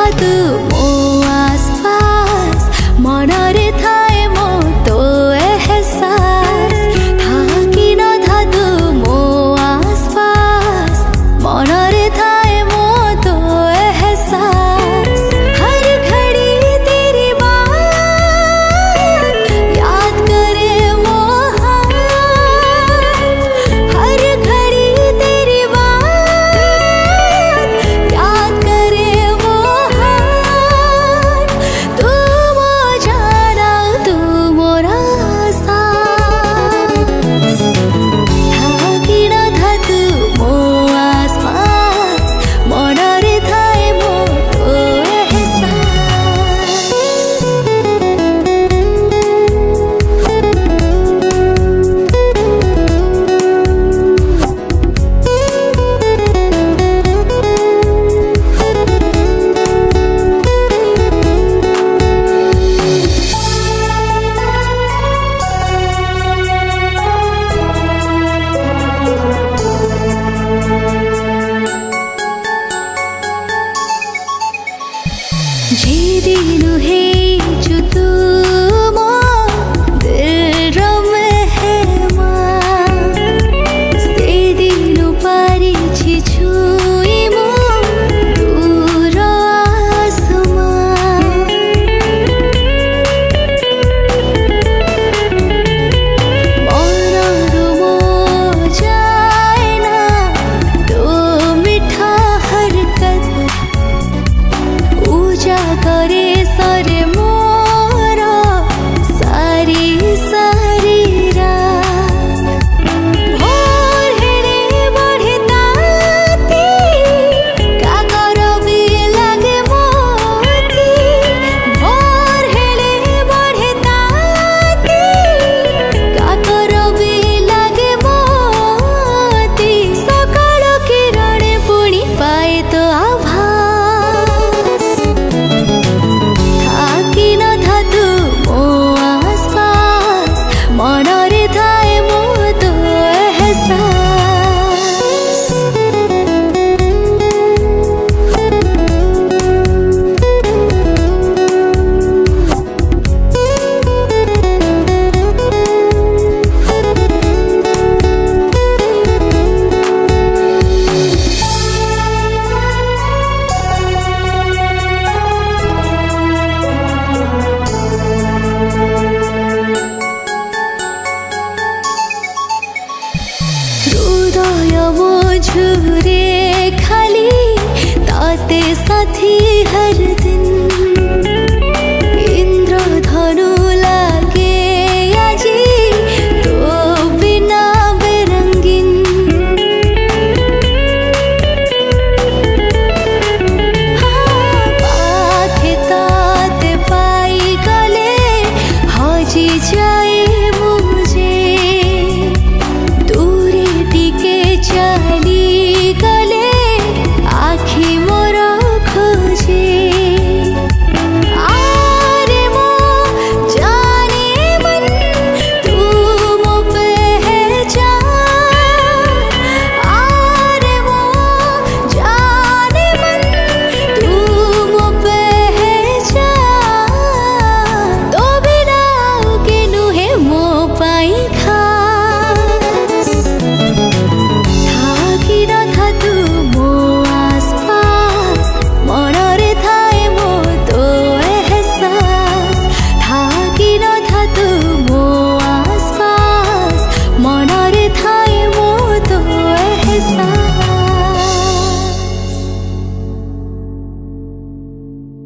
धातु मो आसपास मनरे थाए मो तो एहसास थाकी न धातु मो आसपास मनरे थाए मो तो एहसास हर घड़ी तेरी बात याद करे वो हाथ हर घड़ी तेरी बात याद करे वो हाथ तू मो जाना तू मोरा साथ थाकी न धातु मो आसपास मनरे थाए मो तो एहसास जे दिन है जो तू मो दिल मेहमान से दिन पारी छी छुई मो दूर आसमान मनरु मो जाए ना तो मीठा हरकत पूजा करे सरे मोर सारी सारी रात भोर हेले बढ़े ताती काकर भी लागे मोती भोर हेले बढ़े ताती काकर भी लागे मोती सकाळ किरण पुणी पाए तो आभास थाकी न धातु मो आसपास मनरे थाए मो तो एहसास हृदय मो झुरे खाली ताते साथी हर